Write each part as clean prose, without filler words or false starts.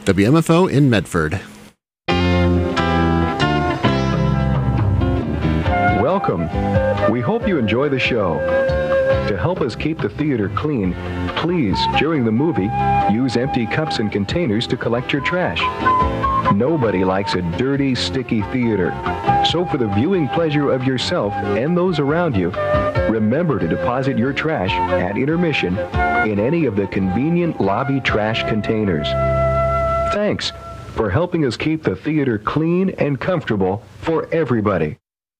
WMFO in Medford. Welcome. We hope you enjoy the show. To help us keep the theater clean, please, during the movie, use empty cups and containers to collect your trash. Nobody likes a dirty, sticky theater. So for the viewing pleasure of yourself and those around you, remember to deposit your trash at intermission in any of the convenient lobby trash containers. Thanks for helping us keep the theater clean and comfortable for everybody.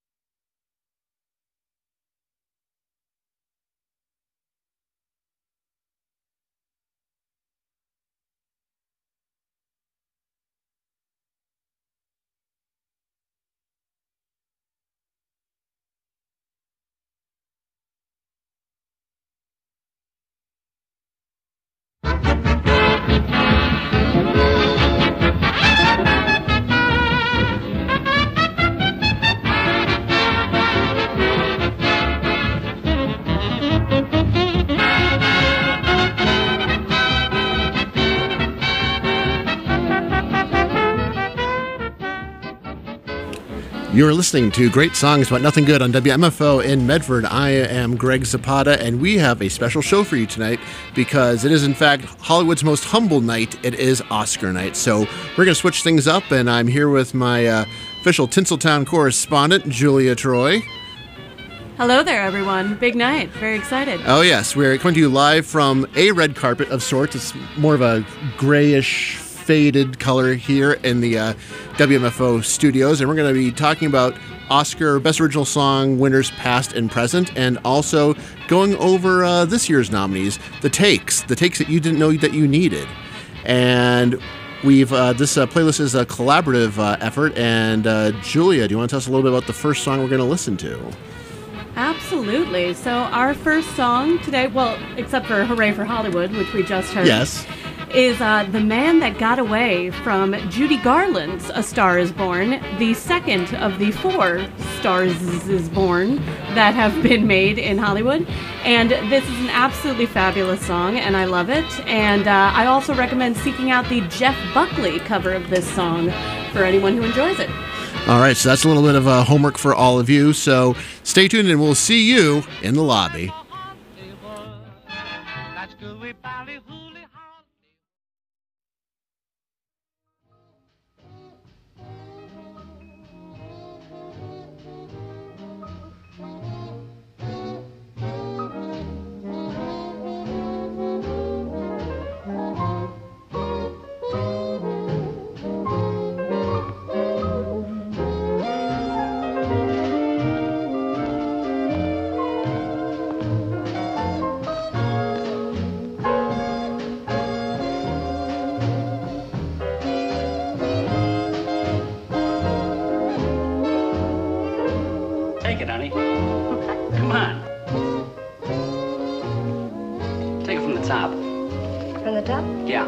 You're listening to Great Songs About Nothing Good on WMFO in Medford. I am Greg Zapata, and we have a special show for you tonight because it is, in fact, Hollywood's most humble night. It is Oscar night. So we're going to switch things up, and I'm here with my official Tinseltown correspondent, Julia Troy. Hello there, everyone. Big night. Very excited. Oh, yes. We're coming to you live from a red carpet of sorts. It's more of a grayish, faded color here in the WMFO studios, and we're going to be talking about Oscar Best Original Song winners past and present, and also going over this year's nominees, the takes that you didn't know that you needed. And we've this playlist is a collaborative effort, and Julia, do you want to tell us a little bit about the first song we're going to listen to? Absolutely. So our first song today, well, except for Hooray for Hollywood, which we just heard. Yes. Is The Man That Got Away from Judy Garland's A Star Is Born, the second of the 4 Stars Is Born that have been made in Hollywood. And this is an absolutely fabulous song, and I love it. And I also recommend seeking out the Jeff Buckley cover of this song for anyone who enjoys it. All right, so that's a little bit of homework for all of you. So stay tuned, and we'll see you in the lobby. Take it, honey. Come on. Take it from the top. From the top? Yeah.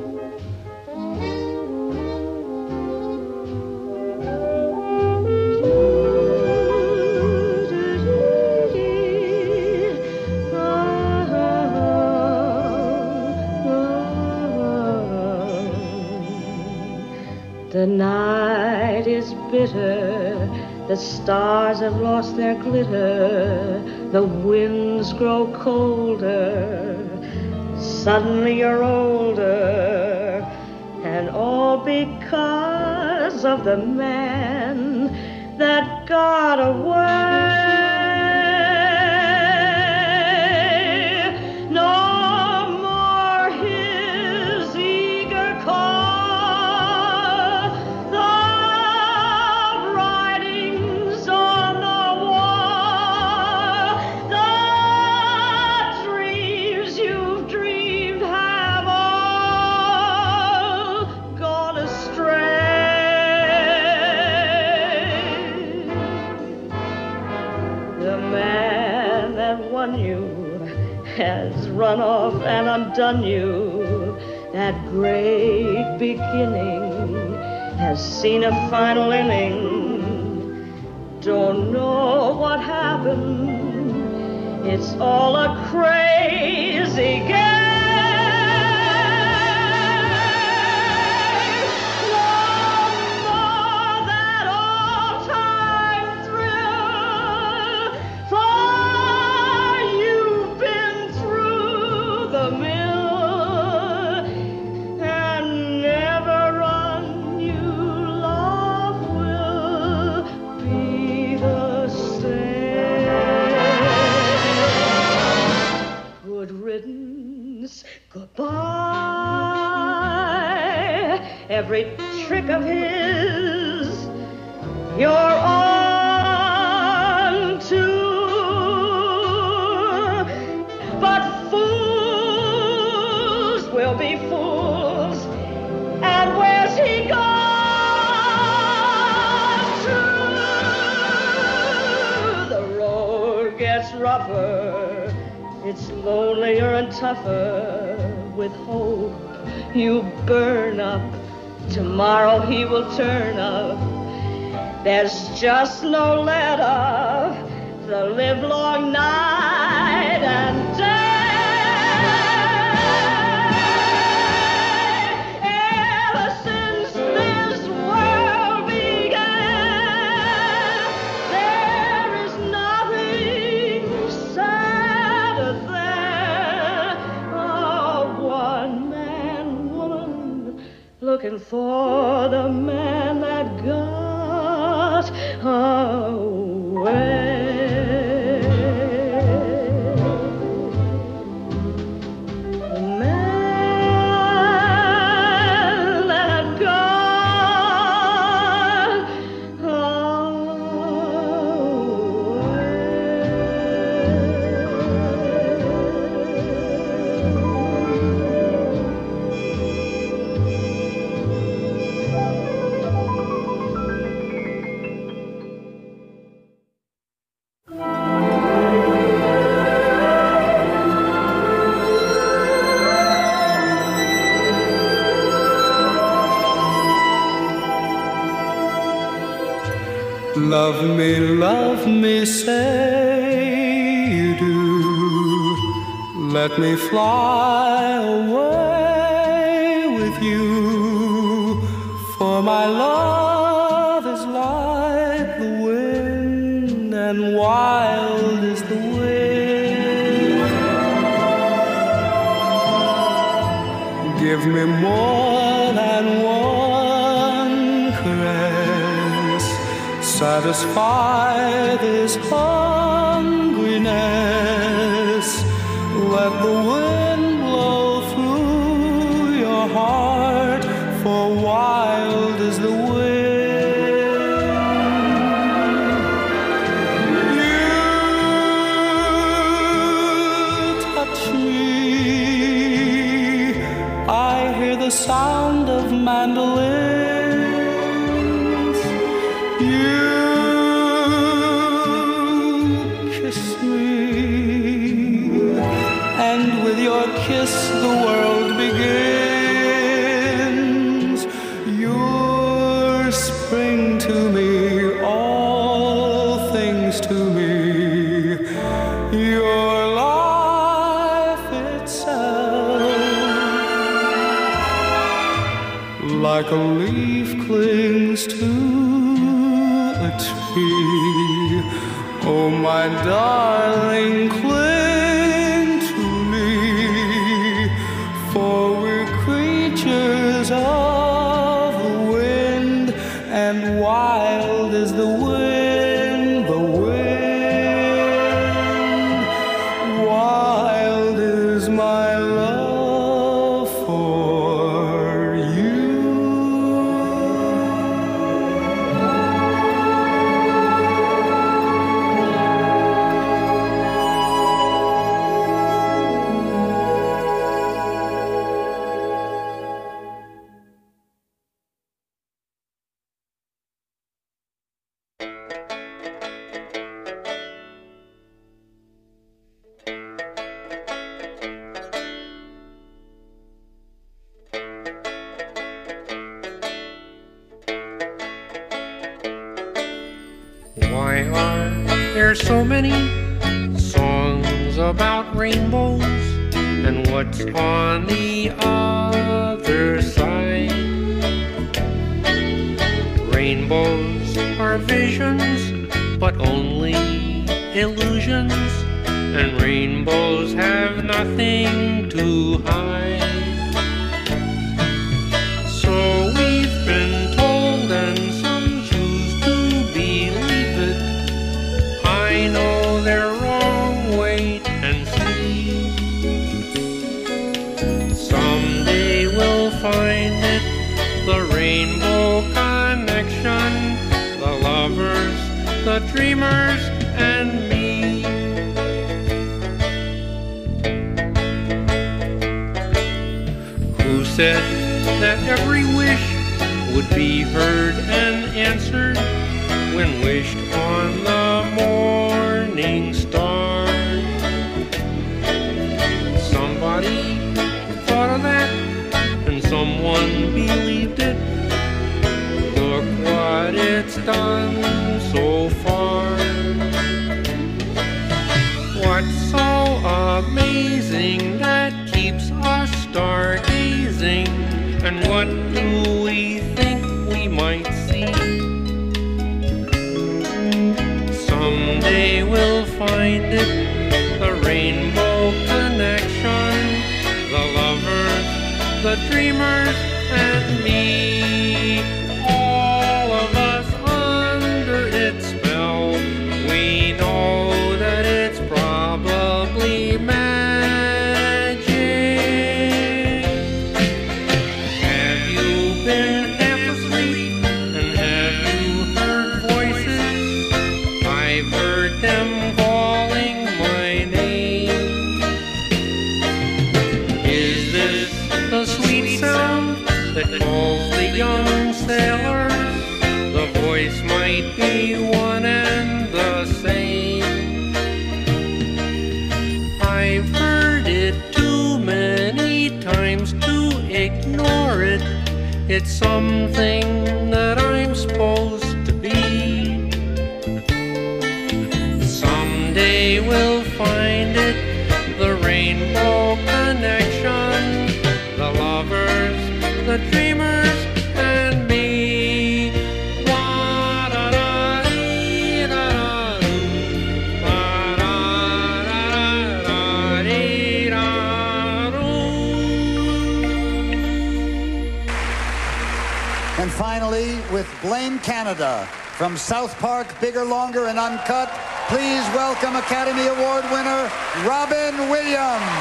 The night is bitter, the stars have lost their glitter, the winds grow colder, suddenly you're older, and all because of the man that got away. Has run off and undone you. That great beginning has seen a final inning. Don't know what happened. It's all a crazy game. every trick of his. You're on tour, but fools will be fools. And where's he gone to? The road gets rougher, it's lonelier and tougher. With hope you burn up, tomorrow he will turn up. There's just no let up the livelong night and day. Ever since this world began, there is nothing sadder than a one-man woman looking for the man that got away. The man that got love me, say you do. Let me fly away with you, for my love is like the wind and wild is the wind. Give me more than one caress, satisfy this hungriness. Let the wind blow through your heart, for wild is the wind. You touch me, I hear the sound of mandolins. You kiss me, and with your kiss the world begins. You're spring to me, all things to me. Your life itself, like a leaf clings to a tree. Oh, my darling, cling to me, for we're creatures of the wind, and wild is the wind, the wind. Wild is my love for you. Why are there so many songs about rainbows? And what's on the other side? Rainbows are visions, but only illusions, and rainbows have nothing to hide. So we've been told, and some choose to believe it. I know they're wrong, wait and see. Someday we'll find it, the the dreamers and me. Who said that every wish would be heard and answered when wished on the morning star? Somebody thought of that and someone believed it. Look what it's done so far. What's so amazing that keeps us stargazing? And what do we think we might see? Someday we'll find it, the rainbow connection, the lovers, the dreamers, and me. All of us under its spell, we know that it's probably magic. Have you been half asleep and have you heard voices? I've heard them calling my name. Is this the sweet sound that calls the young sailors? The voice might be one and the same. I've heard it too many times to ignore it. It's something that I'm supposed to be. Someday we'll find it, the rainbow connection, the lovers, the dreamers, and me. And finally, with Blame Canada, from South Park, Bigger, Longer, and Uncut, please welcome Academy Award winner, Robin Williams.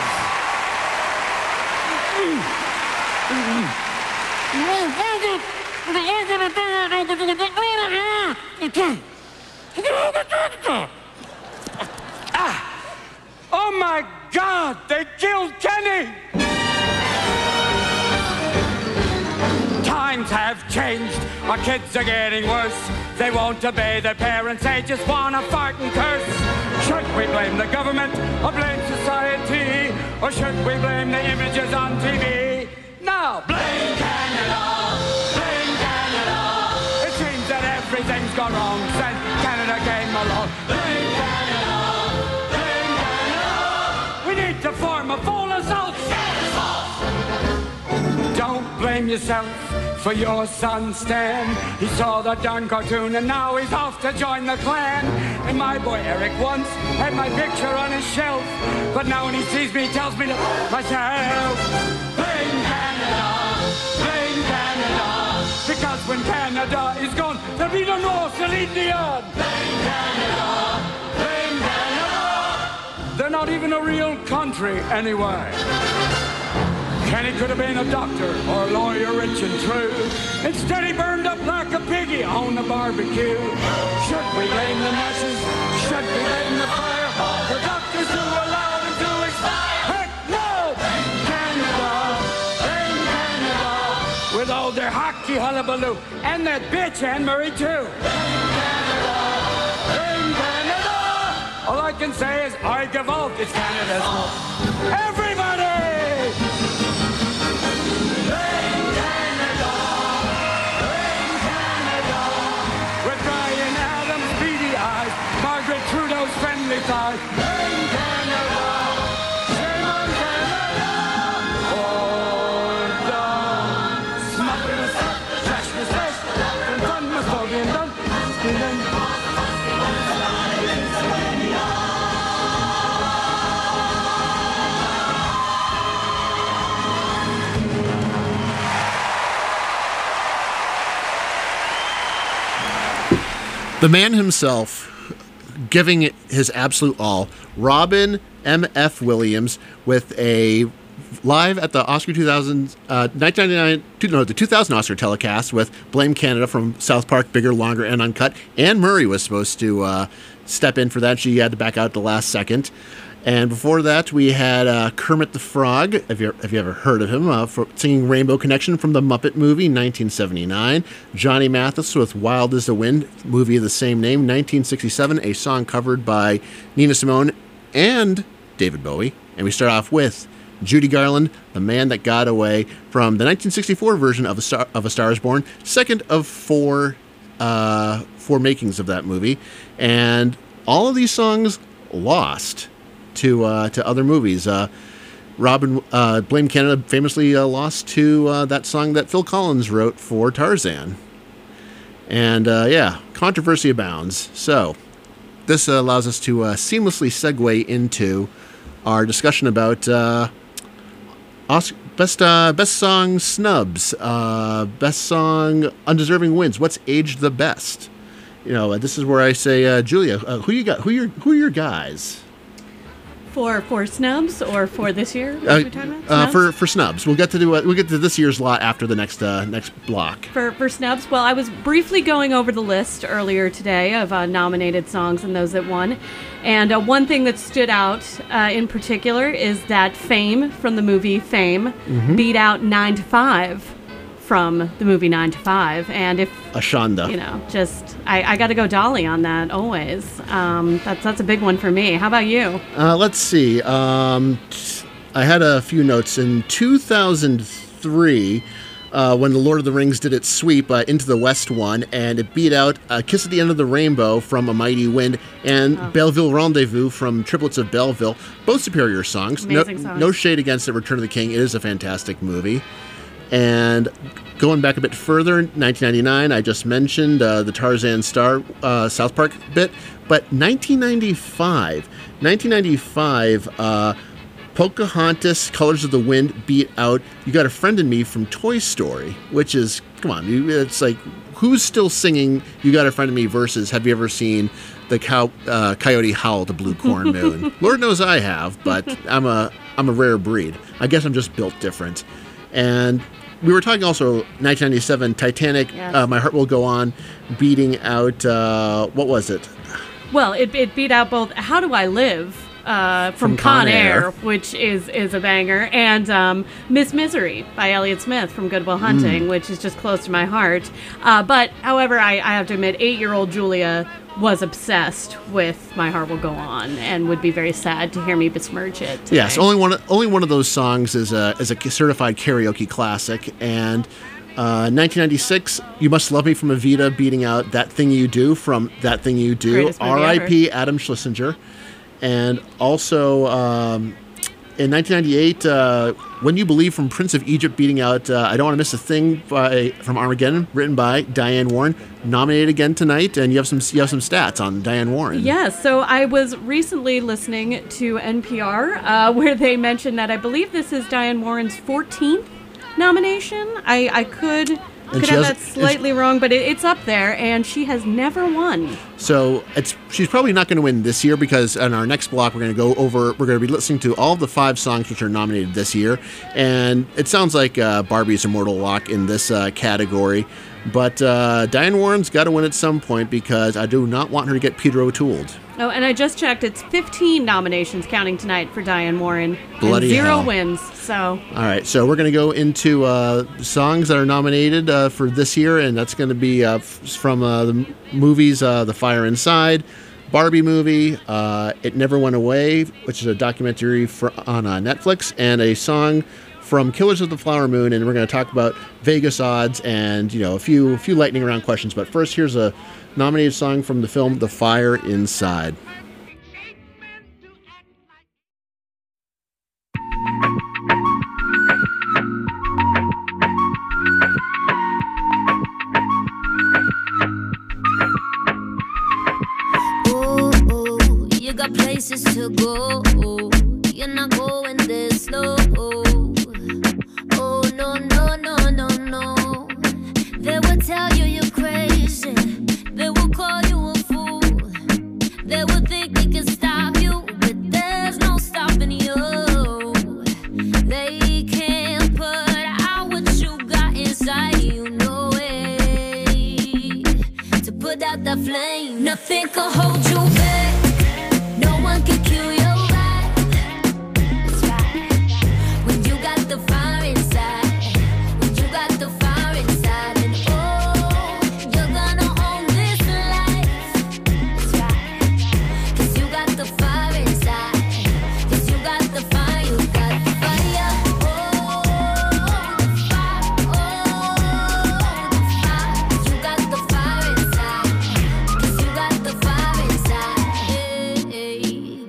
Oh my God, they killed Kenny! Times have changed, our kids are getting worse. They won't obey their parents, they just wanna fart and curse. Should we blame the government or blame society? Or should we blame the images on TV? No, blame Canada! Blame Canada! It seems that everything's gone wrong since Canada came along. Blame Canada! Blame Canada! We need to form a full assault! Don't blame yourself for your son Stan. He saw the darn cartoon and now he's off to join the Klan. And my boy Eric once had my picture on his shelf, but now when he sees me he tells me to myself. Blame Canada, blame Canada, because when Canada is gone there'll be no North to lead me on. Blame Canada, blame Canada. They're not even a real country anyway. Kenny could have been a doctor or a lawyer, rich and true. Instead, he burned up like a piggy on the barbecue. Should we blame the nurses? Should we blame the fire? The doctors who allowed him to expire? Heck no! Blame Canada! Blame Canada! With all their hockey hullabaloo and that bitch Anne-Marie too. Blame Canada! Blame Canada! All I can say is I give out. It's Canada's fault. Everybody! Trudeau's friendly thighs. Blame Canada! Shame on Canada! Oh, down. Smuggling us up, trash the slash, and fun must all be done. The man himself, giving it his absolute all, Robin M.F. Williams, with a live at the Oscar 2000 Oscar telecast with Blame Canada from South Park, Bigger, Longer, and Uncut. Anne Murray was supposed to step in for that. She had to back out at the last second. And before that, we had Kermit the Frog. Have you ever heard of him? For singing Rainbow Connection from the Muppet movie, 1979. Johnny Mathis with Wild as the Wind, movie of the same name, 1967, a song covered by Nina Simone and David Bowie. And we start off with Judy Garland, The Man That Got Away, from the 1964 version of A Star Is Born, second of four makings of that movie. And all of these songs lost to other movies. Blame Canada famously lost to that song that Phil Collins wrote for Tarzan. And controversy abounds. So this allows us to seamlessly segue into our discussion about best song snubs, best song undeserving wins. What's aged the best? This is where I say, Julia, who you got? Who are your guys? For snubs or for this year? What are we talking about? For snubs. We'll get to this year's lot after the next block. For snubs, well, I was briefly going over the list earlier today of nominated songs and those that won, and one thing that stood out in particular is that Fame from the movie Fame beat out 9 to 5 from the movie 9 to 5, and if Ashanda, I got to go Dolly on that always. That's a big one for me. How about you? Let's see. I had a few notes in 2003 when the Lord of the Rings did its sweep Into the West one, and it beat out Kiss at the End of the Rainbow from A Mighty Wind and Belleville Rendezvous from Triplets of Belleville. Both superior songs. Amazing songs. No shade against it. Return of the King. It is a fantastic movie. And going back a bit further, 1999, I just mentioned the Tarzan Star South Park bit, but 1995, Pocahontas, Colors of the Wind beat out You Got a Friend in Me from Toy Story, which is, come on, it's like, who's still singing You Got a Friend in Me versus have you ever seen the coyote howl at the blue corn moon? Lord knows I have, but I'm a rare breed. I guess I'm just built different. And we were talking also 1997 Titanic, yes. My Heart Will Go On, beating out, what was it? Well, it beat out both How Do I Live from Con Air, which is a banger, and Miss Misery by Elliott Smith from Good Will Hunting, which is just close to my heart. But, however, I have to admit, 8-year-old Julia was obsessed with My Heart Will Go On and would be very sad to hear me besmirch it today. Yes, only one of those songs is a certified karaoke classic. And 1996, You Must Love Me from Evita beating out That Thing You Do from That Thing You Do. R.I.P. Adam Schlesinger. And also in 1998, When You Believe from Prince of Egypt beating out I Don't Want to Miss a Thing from Armageddon, written by Diane Warren. Nominated again tonight, and you have some stats on Diane Warren. Yes, so I was recently listening to NPR where they mentioned that I believe this is Diane Warren's 14th nomination. I could have that slightly wrong, but it's up there, and she has never won. So she's probably not going to win this year, because in our next block we're going to be listening to all of the 5 songs which are nominated this year, and it sounds like Barbie's Immortal Lock in this category. But Diane Warren's got to win at some point, because I do not want her to get Peter O'Tooled. Oh, and I just checked. It's 15 nominations counting tonight for Diane Warren. Bloody and 0 hell. wins. So. All right, so we're going to go into songs that are nominated for this year, and that's going to be from the movies The Fire Inside, Barbie movie, It Never Went Away, which is a documentary on Netflix, and a song from Killers of the Flower Moon, and we're going to talk about Vegas odds and a few lightning round questions. But first, here's a nominated song from the film The Fire Inside. Oh, you got places to go. You're not going this slow. Oh, no, no, no, no, no. They will tell you you're crazy. They will call you a fool. They will think they can stop you, but there's no stopping you. They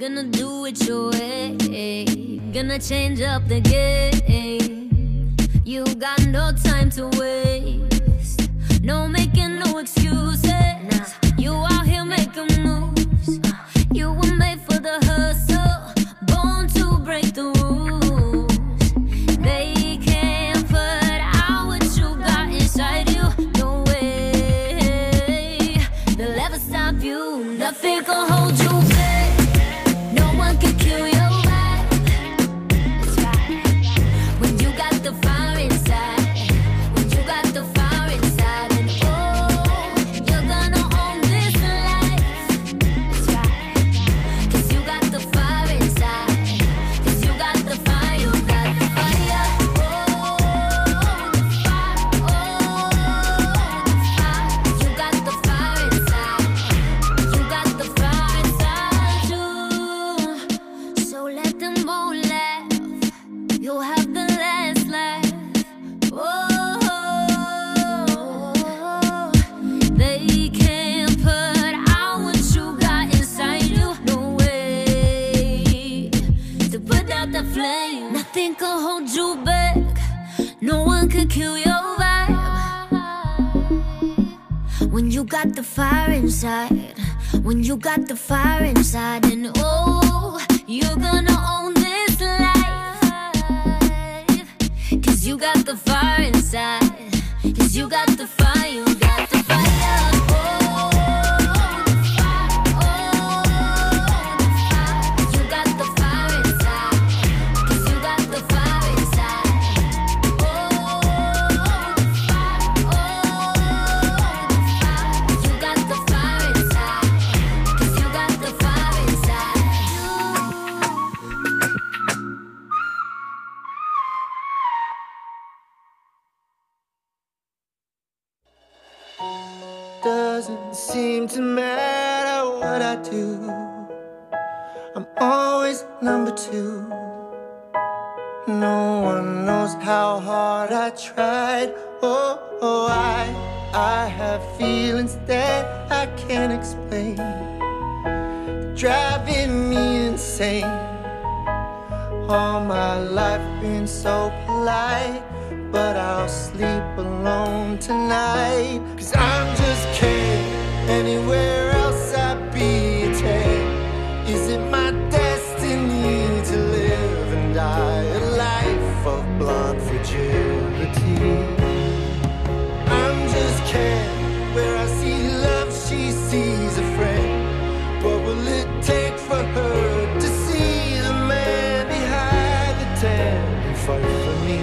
gonna do it your way. Gonna change up the game. You got no time to waste. No making no excuses. You out here making moves. You were made for the hustle, born to break the rules. They can't put out what you got inside you. No way they'll ever stop you. Nothing can hold you back. No one can kill your vibe. That's right. When you got the fire inside. When you got the fire inside. And oh, you're gonna own this life. That's right. 'Cause you got the fire inside. 'Cause you got the fire. You got the fire. Oh, the fire. Oh, the fire. You got the fire inside. You got the fire inside you. So let them all laugh. You'll have the last laugh. Oh, they can't put out what you got inside you. No way to put out the flame. Nothing can hold you back. No one can kill your vibe. When you got the fire inside. When you got the fire inside. And oh, you're gonna own this life. 'Cause you got the fire inside. 'Cause you got the fire. You got the fire. Oh, the fire. Oh, the fire. You got the fire inside. 'Cause you got the fire inside. Oh, the fire. Oh, the fire. You got the fire inside. 'Cause you got the fire inside. Doesn't seem to matter what I do. I'm always number two. No one knows how hard I tried. Oh, I have feelings that I can't explain, driving me insane. All my life been so polite, but I'll sleep alone tonight. 'Cause I'm just kidding. Anywhere else I'd be a tag. Is it my destiny to live and die a life of blonde fragility? I'm just kidding. Where I see love, she sees a friend. What will it take for her to see the man behind the tent and fight for me?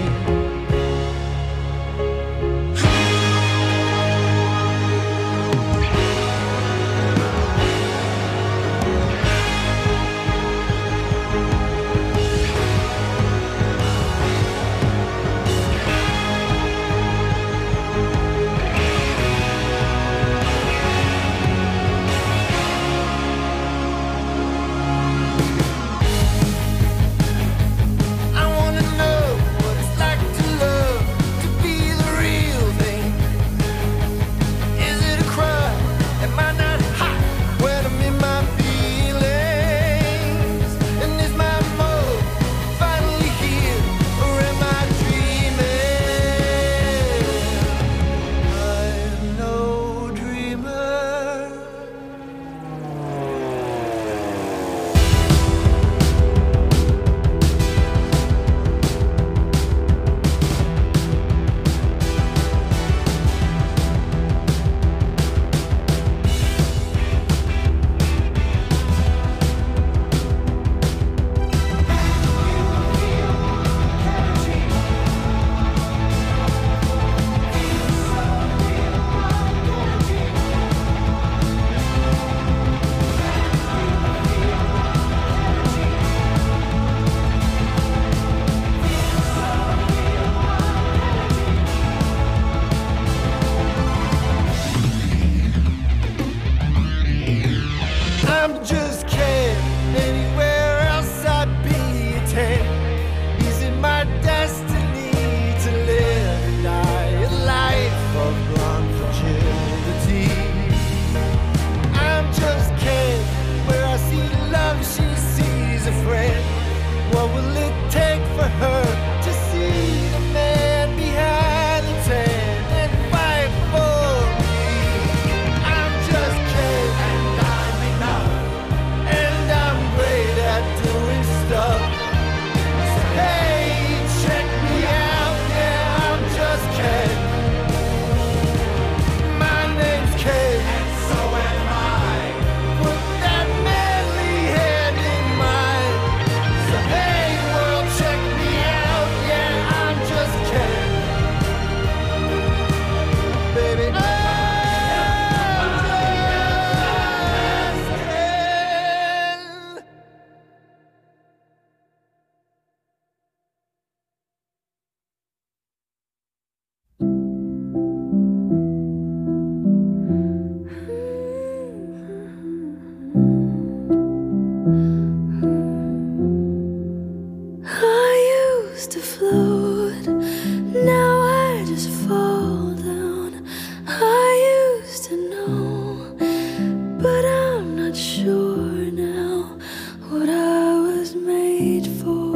made for?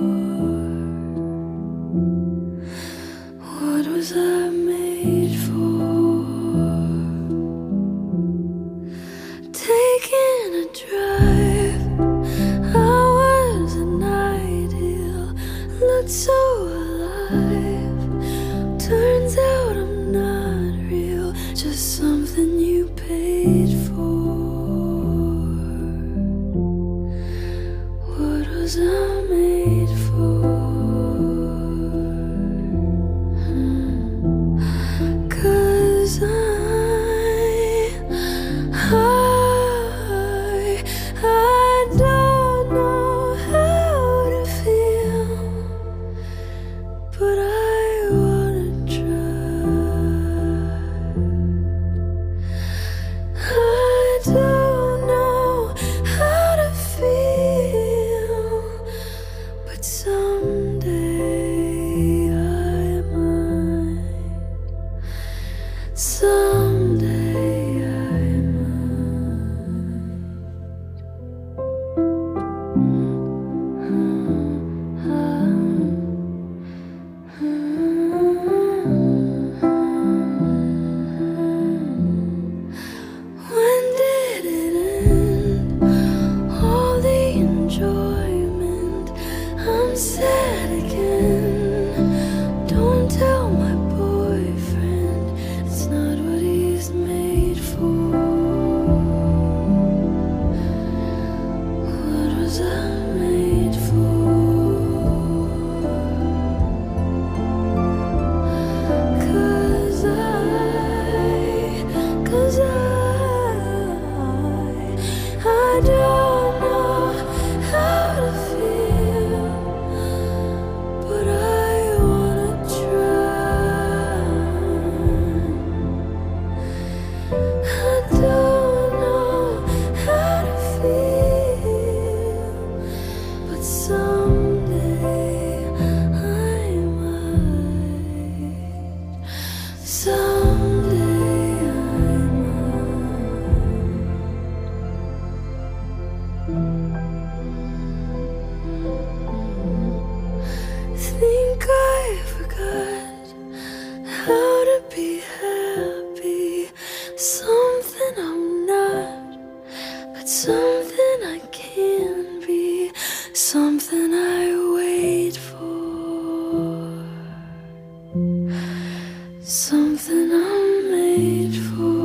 What was I made for? Taking a drive, I wasn't ideal, looked so alive. Turns out I'm not real, just something you paid for. What was I made for? 'Cause I don't know how to feel, but I wanna try. I don't know how to feel, but someday I might. Someday I When did it end? All the enjoyment. I'm sad again. Don't tell my boyfriend, it's not what he's made for. What was I made for? 'Cause I don't know how to feel, but I wanna try. I don't know how to feel, but someday I might. Someday I think I forgot how to be happy. Something I'm not, but something I can be. Something I wait for. Something I'm made for.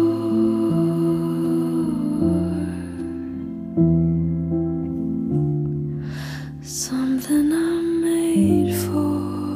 Something I'm made for.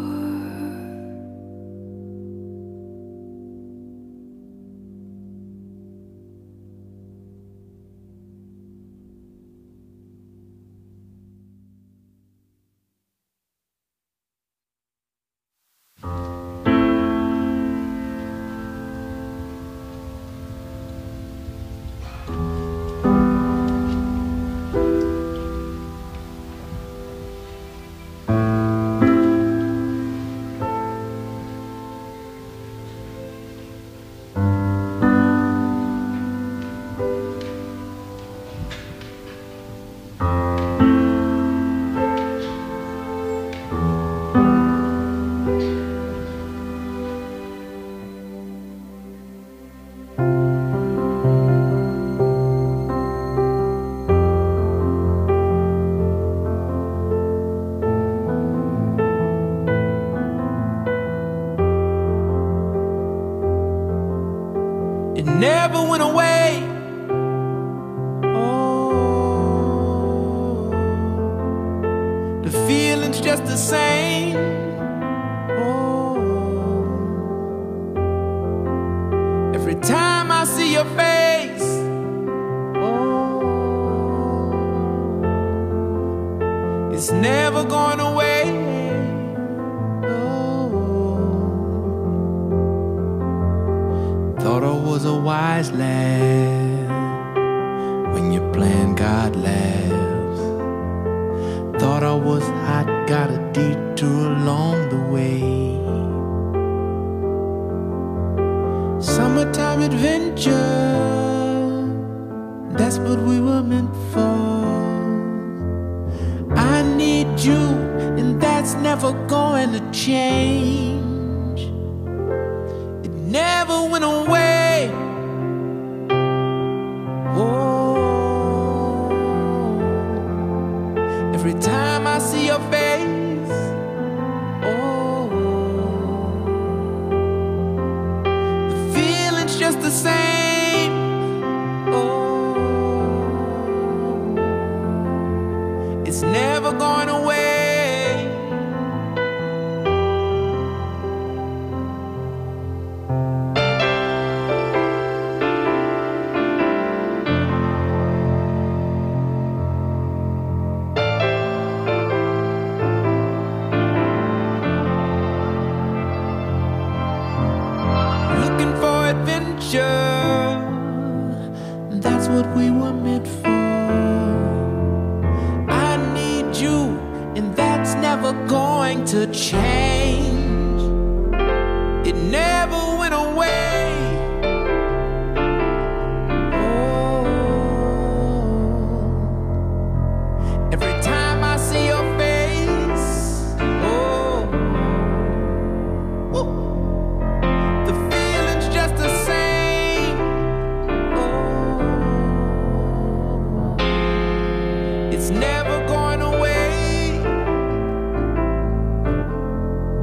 It never went away. Oh, the feeling's just the same. Oh, every time I see your face. Oh, it's never going away. Thought I was a wise lad when your plan got laughs. Thought I was hot, got a detour along the way. Summertime adventure, that's what we were meant for. I need you, and that's never going to change. It never went away. Oh, every time I see your face, oh, the feeling's just the same. Oh, it's never going away. Looking for adventure, that's what we were meant for. I need you, and that's never going to change. It never went away. Oh, every time I see your face, oh, woo. The feeling's just the same. Oh, it's never going away.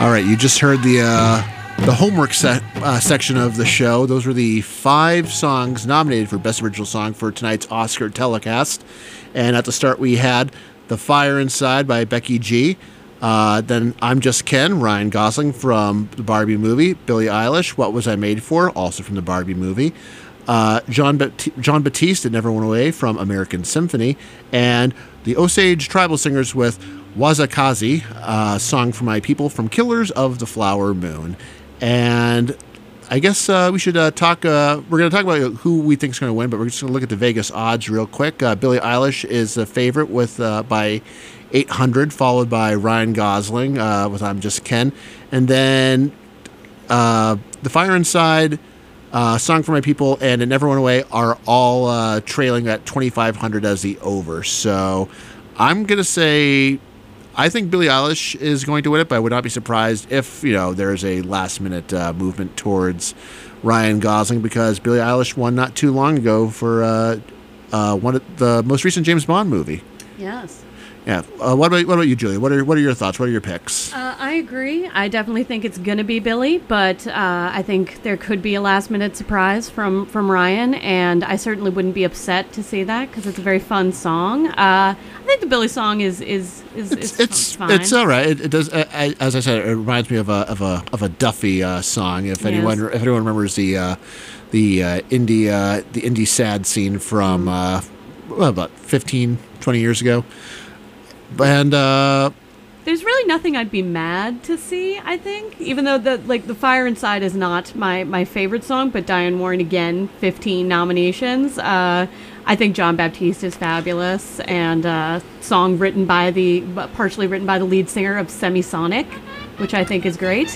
All right, you just heard the homework section of the show. Those were the 5 songs nominated for Best Original Song for tonight's Oscar telecast. And at the start, we had The Fire Inside by Becky G. Then I'm Just Ken, Ryan Gosling from the Barbie movie. Billie Eilish, What Was I Made For, also from the Barbie movie. John Batiste, It Never Went Away from American Symphony. And the Osage Tribal Singers with Wazakazi, Song for My People from Killers of the Flower Moon. And I guess we should talk. We're going to talk about who we think is going to win, but we're just going to look at the Vegas odds real quick. Billie Eilish is the favorite with by 800, followed by Ryan Gosling with I'm Just Ken. And then The Fire Inside, Song for My People, and It Never Went Away are all trailing at 2,500 as the over. So I'm going to say I think Billie Eilish is going to win it, but I would not be surprised if, there's a last-minute movement towards Ryan Gosling, because Billie Eilish won not too long ago for one of the most recent James Bond movie. Yes. Yeah. What about you, Julia? What are your thoughts? What are your picks? I agree. I definitely think it's going to be Billie, but I think there could be a last-minute surprise from Ryan, and I certainly wouldn't be upset to see that because it's a very fun song. I think the Billie song is fine. It's all right. It does. As I said, it reminds me of a Duffy song. If anyone remembers the indie sad scene from about 15, 20 years ago. And there's really nothing I'd be mad to see, I think, even though The Fire Inside is not my favorite song, but Diane Warren, again, 15 nominations. I think John Baptiste is fabulous, and song partially written by the lead singer of Semisonic, which I think is great.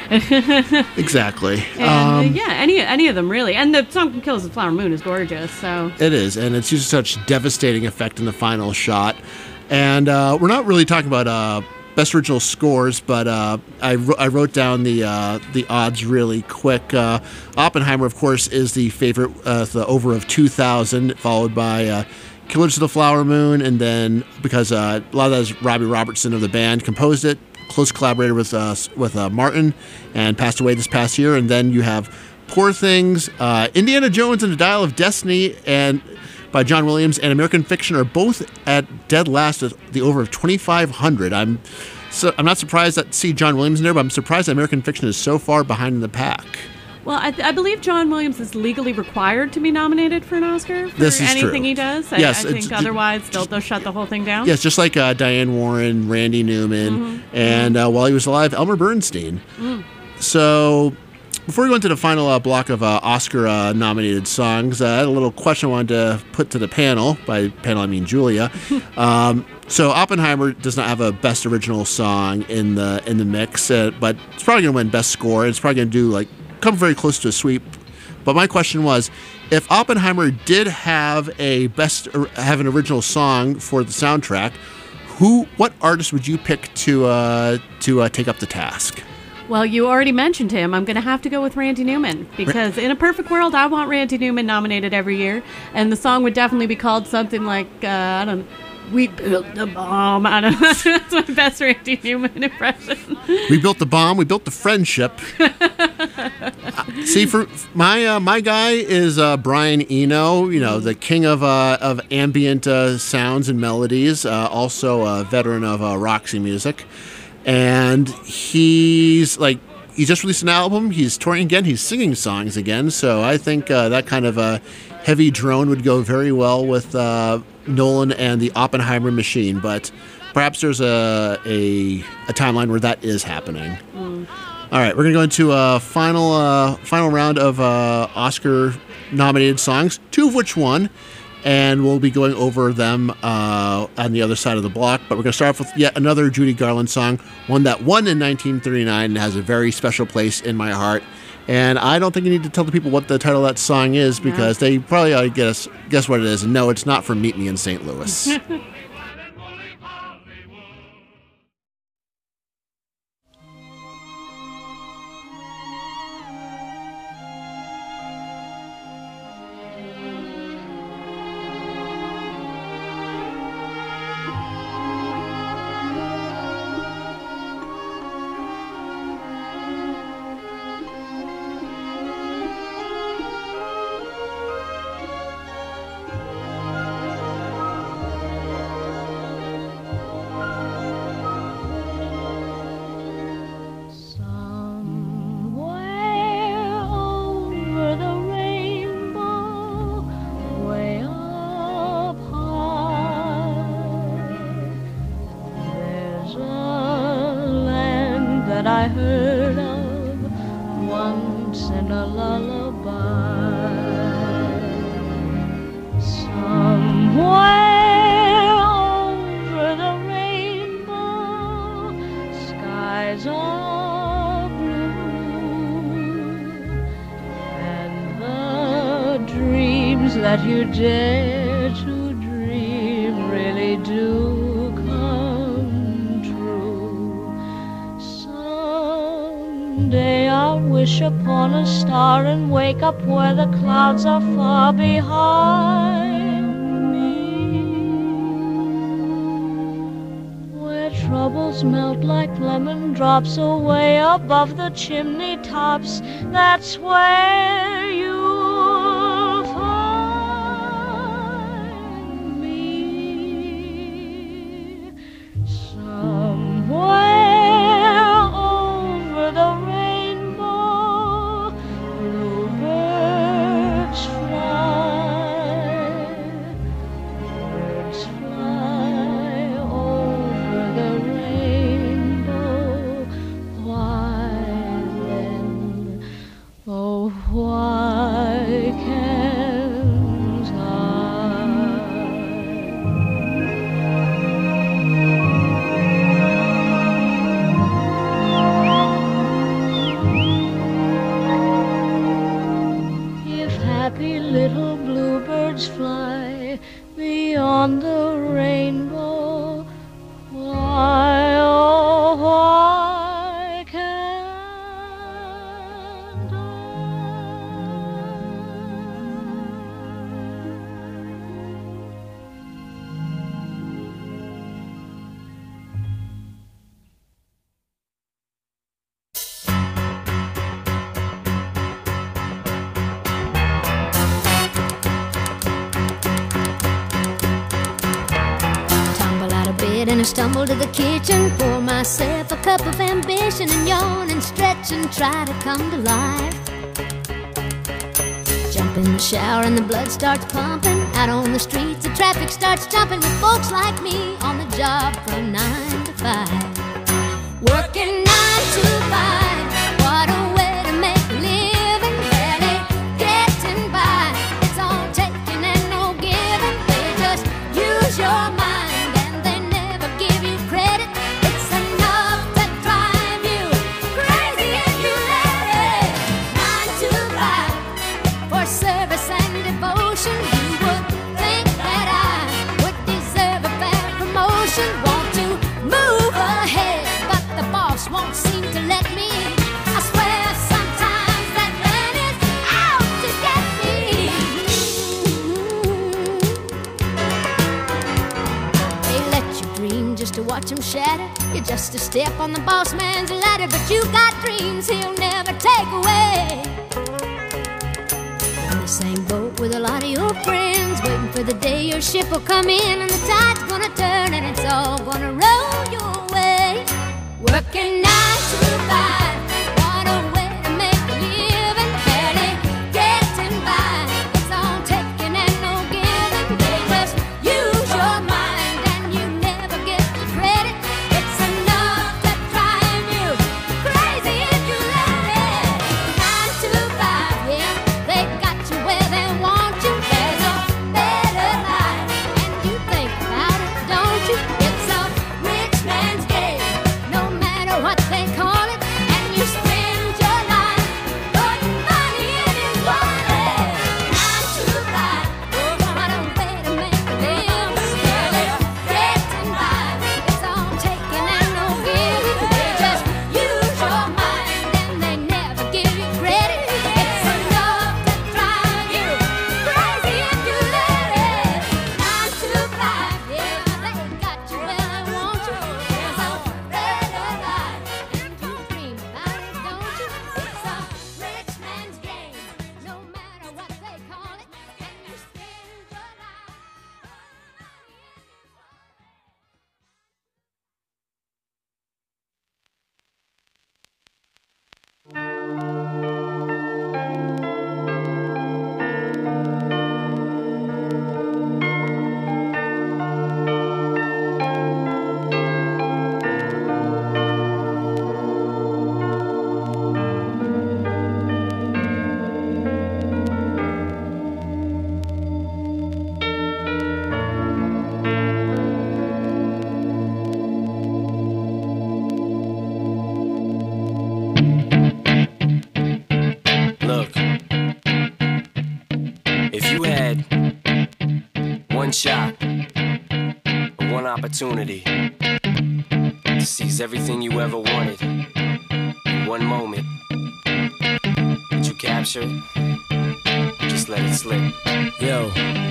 Exactly. And, any of them really. And the song from Killers of the Flower Moon is gorgeous. So it is, and it's used such devastating effect in the final shot. And we're not really talking about best original scores, but I wrote down the odds really quick. Oppenheimer, of course, is the favorite, the over of 2,000, followed by Killers of the Flower Moon, and then because a lot of that is Robbie Robertson of the band composed it, close collaborator with Martin, and passed away this past year. And then you have Poor Things, Indiana Jones and the Dial of Destiny, and by John Williams, and American Fiction are both at dead last at the over of 2,500. I'm not surprised to see John Williams in there, but I'm surprised that American Fiction is so far behind in the pack. Well, I believe John Williams is legally required to be nominated for an Oscar for anything he does. Yes, I think otherwise they'll shut the whole thing down. Yes, just like Diane Warren, Randy Newman, and while he was alive, Elmer Bernstein. So before we go into the final block of Oscar-nominated songs, I had a little question I wanted to put to the panel. By panel, I mean Julia. So Oppenheimer does not have a Best Original Song in the mix, but it's probably going to win Best Score. It's probably going to come very close to a sweep. But my question was, if Oppenheimer did have an original song for the soundtrack, what artist would you pick to take up the task? Well, you already mentioned him. I'm going to have to go with Randy Newman, because in a perfect world, I want Randy Newman nominated every year, and the song would definitely be called something like, I don't know, We Built the Bomb. I don't know. That's my best Randy Newman impression. We built the bomb. We built the friendship. See, for my guy is Brian Eno, the king of ambient sounds and melodies, also a veteran of Roxy Music. And he just released an album. He's touring again. He's singing songs again. So I think that kind of a heavy drone would go very well with Nolan and the Oppenheimer machine. But perhaps there's a timeline where that is happening. All right, we're going to go into a final round of Oscar-nominated songs, 2 of which won. And we'll be going over them on the other side of the block. But we're going to start off with yet another Judy Garland song, one that won in 1939 and has a very special place in my heart. And I don't think you need to tell the people what the title of that song is, because they probably ought to guess what it is. And no, it's not from Meet Me in St. Louis. I heard of once in a lullaby. Somewhere over the rainbow, skies are blue, and the dreams that you dare to dream really do come true. Someday I'll wish upon a star and wake up where the clouds are far behind me, where troubles melt like lemon drops away above the chimney tops. That's where you'll find me. Somewhere over the rainbow, bluebirds fly. Birds fly over the rainbow. Why then, oh, why can't I? If happy little bluebirds fly beyond the rainbow, why, oh, why can't I? Tumble out of bed and I stumble to the kitchen, pour myself a cup of ambition and yawn and stretch and try to come to life. Jump in the shower and the blood starts pumping. Out on the streets the traffic starts jumping with folks like me on the job from 9 to 5. Working 9 to 5, what a way to make a living. Barely getting by, it's all taking and no giving. They just use your mind and they never give you credit. It's enough to drive you crazy if you let it. 9 to 5 for service and devotion. You would think that I would deserve a fair promotion. Want to move ahead, but the boss won't seem to let me. I swear sometimes that man is out to get me. They let you dream just to watch him shatter. You're just a step on the boss man's ladder, but you got dreams he'll never take away. In the same boat with a lot of your friends, waiting for the day your ship will come in and the tide's gonna turn and it's all gonna roll your way. Working 9 to 5, what a way to make a living. Barely getting by, it's all taking and no giving. They just use your mind and you never get the credit. It's enough to drive you crazy if you let it. 9 to 5, yeah, they got you where they want you. There's a better life and you think about it, don't opportunity to seize everything you ever wanted in one moment. But you capture it, just let it slip. Yo.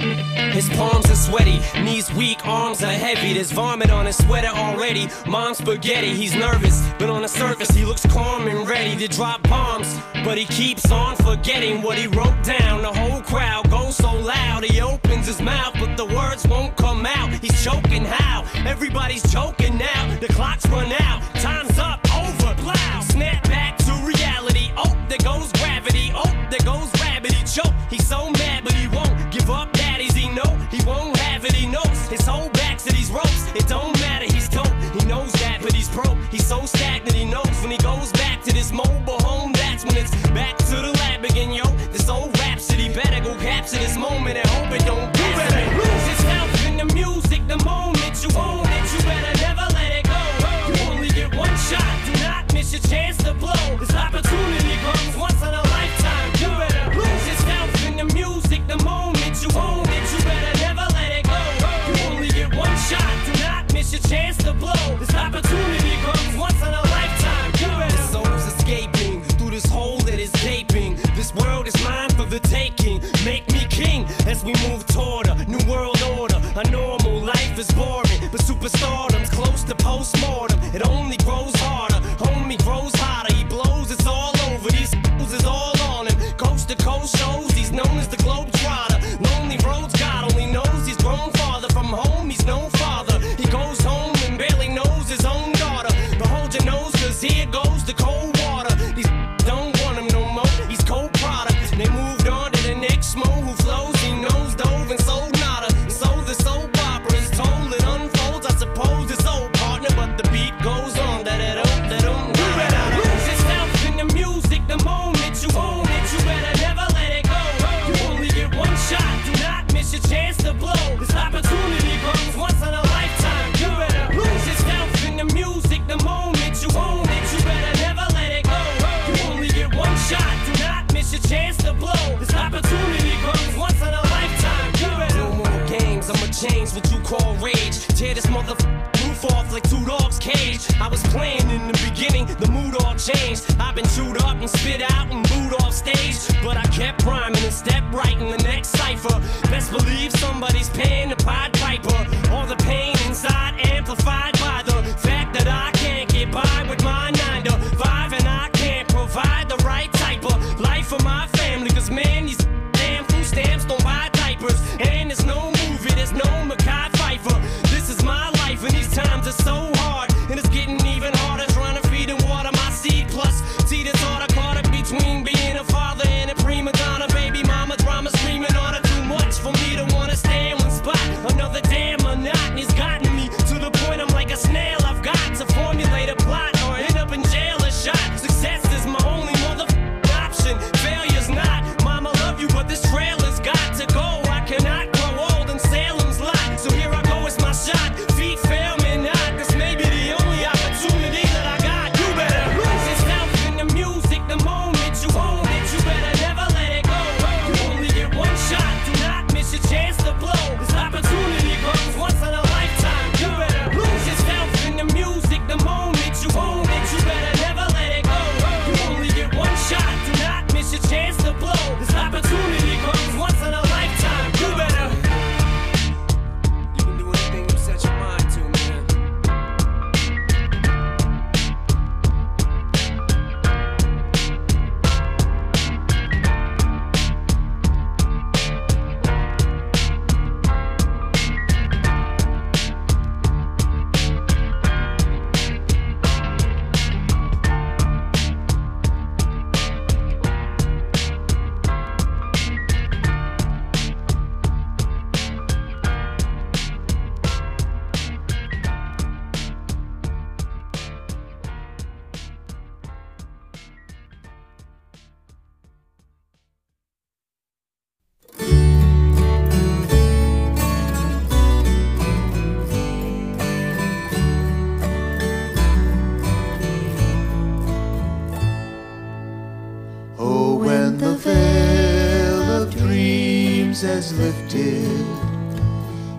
His palms are sweaty, knees weak, arms are heavy. There's vomit on his sweater already. Mom's spaghetti, he's nervous, but on the surface he looks calm and ready to drop bombs. But he keeps on forgetting what he wrote down. The whole crowd goes so loud, he opens his mouth, but the words won't come out. He's choking how? Everybody's joking now. The clock's run out, time's up, over, plow. Snap back to reality. Oh, there goes gravity. Oh, there goes rabbit. He choke. He's so mad, but he won't give up. Daddies, he know he won't have it. He knows his whole back's to these ropes. It don't matter. He's dope. He knows that, but he's broke. He's so stagnant. He knows when he goes back to this mobile home, that's when it's back to the lab again. Yo, this old rhapsody better go capture this moment and hope it don't pass. You better lose yourself in the music. The moment you own it, you better never let it go. You only get one shot. Do not miss your chance to blow. This opportunity comes once in a lifetime. You better lose yourself in the music. The moment you own it, you better never let it go. You only get one shot. Do not miss your chance to blow. This opportunity comes once in a lifetime. You better. The soul's escaping through this hole that is gaping. This world is mine for the taking. Make me king as we move toward a new world order. A normal life is boring, but superstardom's close to postmortem. It only grows harder, homie grows hotter. He blows, it's all over. These fools is all on him. Coast to coast shows, he's known as the Globetrotter. Lonely roads, God only knows he's grown farther from home. He's no father. He goes home and barely knows his own daughter. But hold your nose, cause here goes the cold water. These don't want him no more. He's cold product. They moved on to the next mo who flows. He knows dove and sold nada. And so the soap opera is told. It unfolds. I suppose it's old partner, but the beat goes on. You better lose yourself in the music. The moment you own it, you better never let it go. You only get one shot. Do not miss your chance to blow. This opportunity comes once in a lifetime. You better lose yourself in the music. The moment you own it, you better never let it go. You only get one shot. Do not miss your chance to blow. This opportunity comes once in a lifetime. You better. No more games. I'ma change what you call rage. Tear this roof off like two dogs' cage. I was playing in the beginning, the mood all changed. I've been chewed up and spit out and booed off stage, but I kept rhyming and stepped right in the next cipher. Best believe somebody's paying the Pied Piper. All the pain inside amplified by the fact that I can't get by with my 9 to 5, and I can't provide the right type of life for my family. Cause man, these damn food stamps don't buy diapers, and there's no movie, there's no Mackay Pfeiffer. This is my life, and these times are so hard, and it's getting even harder trying to feed and water my seed. Plus, see this order caught up between being a father and a prima donna. Baby mama drama screaming on her. Too much for me to wanna stay in one spot. Another damn monotony's gotten me to the point I'm like a snail. I've got to formulate a plot or end up in jail or shot. Success is my only option. Failure's not. Mama love you, but this trailer's got to go. I cannot grow old in Salem's lot. So here I go, it's my shot. Feet fail me not. This may be the only opportunity that I got. You better lose yourself in the music. The moment you own it, you better never let it go. You only get one shot. Do not miss your chance to blow. This opportunity comes once in a lifetime. You better lose yourself in the music. The moment you own it, you better never let it go. You only get one shot. Do not miss your chance to blow. This opportunity comes once in a lifetime. You better. You can do anything you set your mind to, man. Oh, when the veil of dreams has lifted and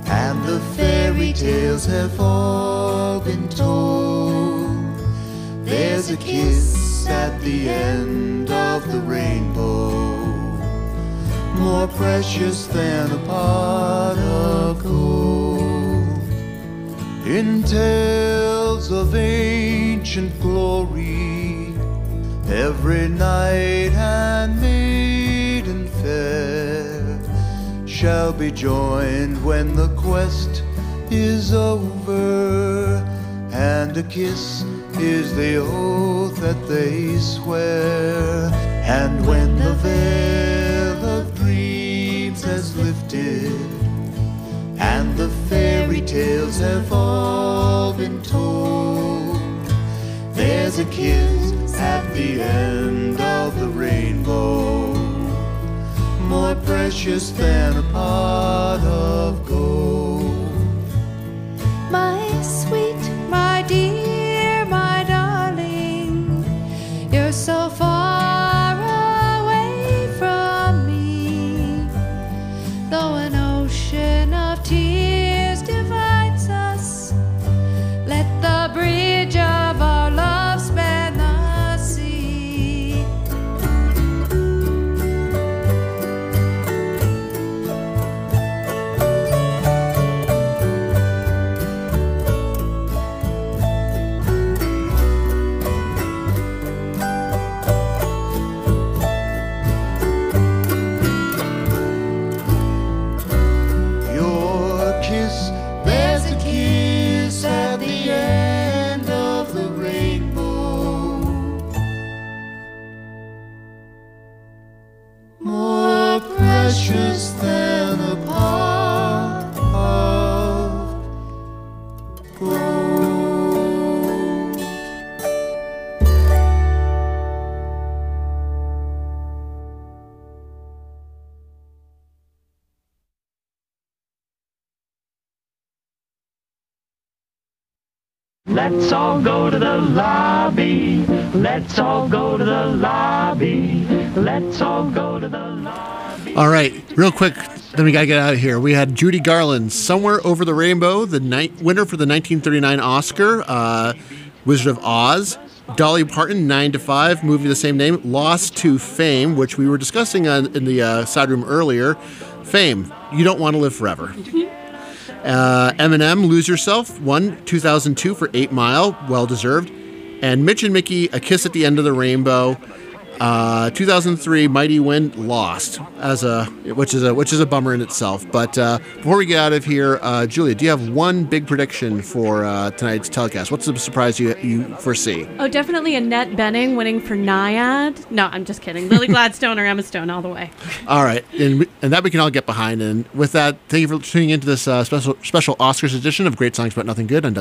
and the fairy tales have all been told. There's a kiss at the end of the rainbow, more precious than a pot of gold. In tales of ancient glory, every knight and maiden fair shall be joined when the quest is over, and a kiss is the oath that they swear. And when the veil of dreams has lifted and the fairy tales have all been told, there's a kiss at the end of the rainbow, more precious than a pot of gold. My sweet, my dear, my darling, you're so far away from me. Though an ocean of tears divides us, let the bridge of our love span the sea. Your kiss, there's a kiss at the end of the rainbow, more precious than a pot of gold. Let's all go to the lobby. Let's all go to the lobby. Let's all go to the lobby. All right, real quick, then we got to get out of here. We had Judy Garland, Somewhere Over the Rainbow, the winner for the 1939 Oscar, Wizard of Oz. Dolly Parton, 9 to 5, movie of the same name, Lost to Fame, which we were discussing in the side room earlier. Fame, You Don't Want to Live Forever. Eminem, Lose Yourself, won 2002 for 8 Mile, well-deserved. And Mitch and Mickey, A Kiss at the End of the Rainbow, 2003, Mighty Wind, lost, which is a bummer in itself. But before we get out of here, Julia, do you have one big prediction for tonight's telecast? What's the surprise you foresee? Oh, definitely Annette Bening winning for Naiad. No, I'm just kidding. Lily Gladstone or Emma Stone all the way. All right, and that we can all get behind. And with that, thank you for tuning into this special Oscars edition of Great Songs But Nothing Good on